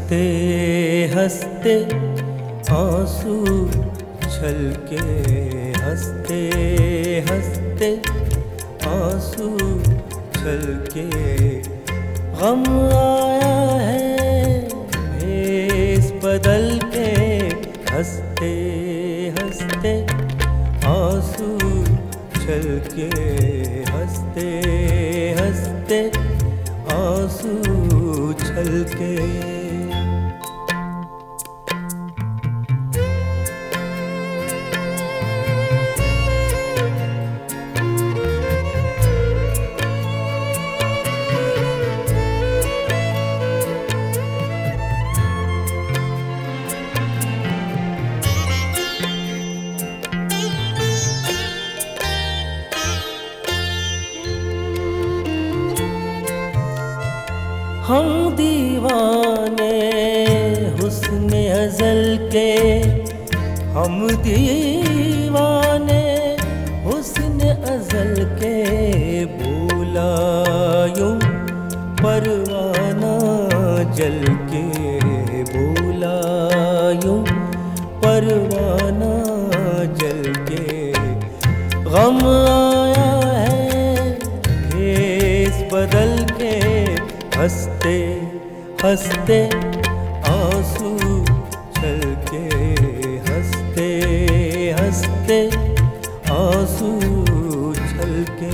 हंसते हंसते आंसू छलके, हंसते हंसते आंसू छलके। गम आया है भेस बदल के, हंसते हंसते आंसू छलके, हंसते हंसते आंसू छलके। हम दीवाने हुस्न अज़ल के, हम दीवाने हुस्न अज़ल के। भूला यूं परवाना जल के, भूला यूं परवाना जल के। गम आया है भेस बदल के, हंसते हंसते आंसू छलके, हंसते हंसते आंसू छलके।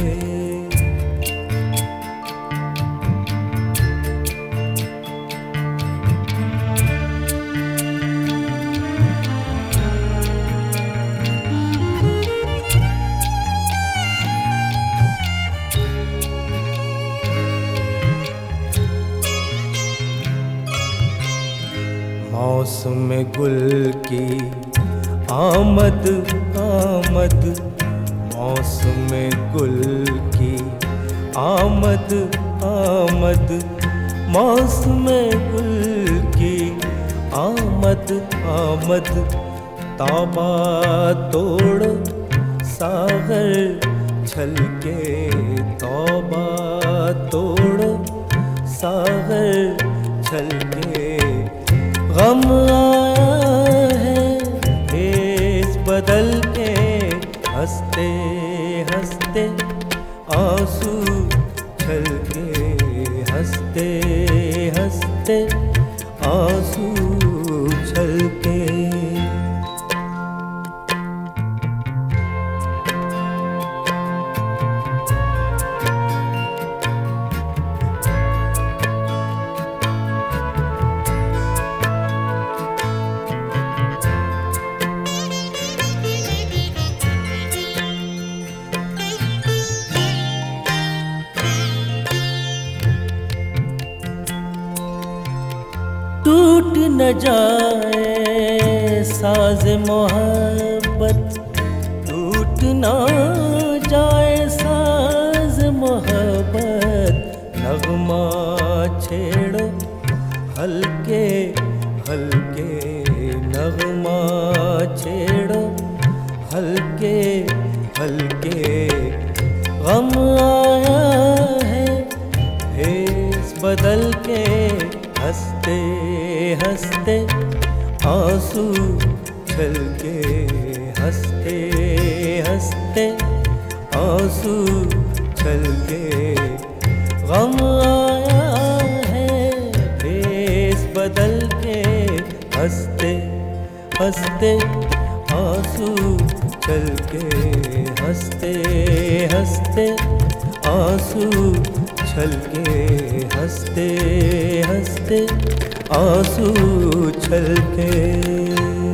मौसम गुल की आमद आमद, मौसम गुल की आमद आमद, मौसम गुल की आमद आमद। तौबा तोड़ सागर छलके, तौबा तोड़ सागर छलके। गम आया है भेस बदल के, हंसते हंसते आंसू छलके, हंसते हंसते आंसू छलके। टूट न जाए साज़ मोहब्बत, टूट न जाए साज़ मोहब्बत। नगमा छेड़ो हल्के हल्के, नगमा छेड़ो हल्के हल्के। गम आया है भेस बदल के, हंसते हंसते आंसू छलके, हंसते हंसते आंसू छलके। गम आया है भेस बदल के, हंसते हंसते आंसू छलके, हंसते हंसते आंसू छलके, हंसते हंसते आंसू छलके।